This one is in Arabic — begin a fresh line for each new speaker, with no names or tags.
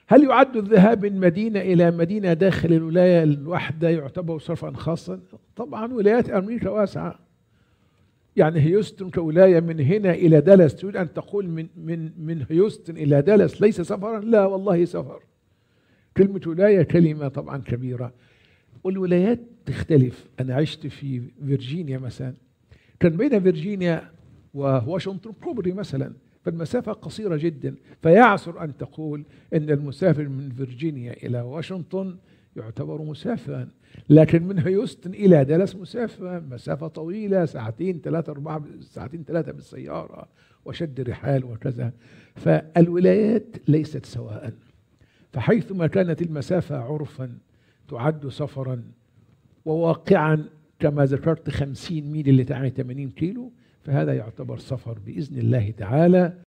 هل يعد الذهاب من مدينة إلى مدينة داخل الولاية الواحدة يعتبر سفرا خاصا؟ طبعا ولايات أمريكا واسعة. يعني هيوستن كولاية من هنا إلى دالاس، تريد أن تقول من هيوستن إلى دالاس ليس سفرا؟ لا والله سفر. كلمة ولاية كلمة طبعا كبيرة، والولايات تختلف. أنا عشت في فيرجينيا مثلا، كان بين فيرجينيا وواشنطن كوبري مثلا، فالمسافة قصيرة جدا، فيعسر أن تقول أن المسافر من فيرجينيا إلى واشنطن يعتبر مسافرا، لكن من هيوستن إلى دالاس مسافة طويلة، ساعتين ثلاثة أربعة، ساعتين ثلاثة بالسيارة وشد رحال وكذا. فالولايات ليست سواء، فحيثما كانت المسافة عرفا تعد سفرا، وواقعا كما ذكرت 50 ميل اللي تعني 80 كيلو، فهذا يعتبر سفر بإذن الله تعالى.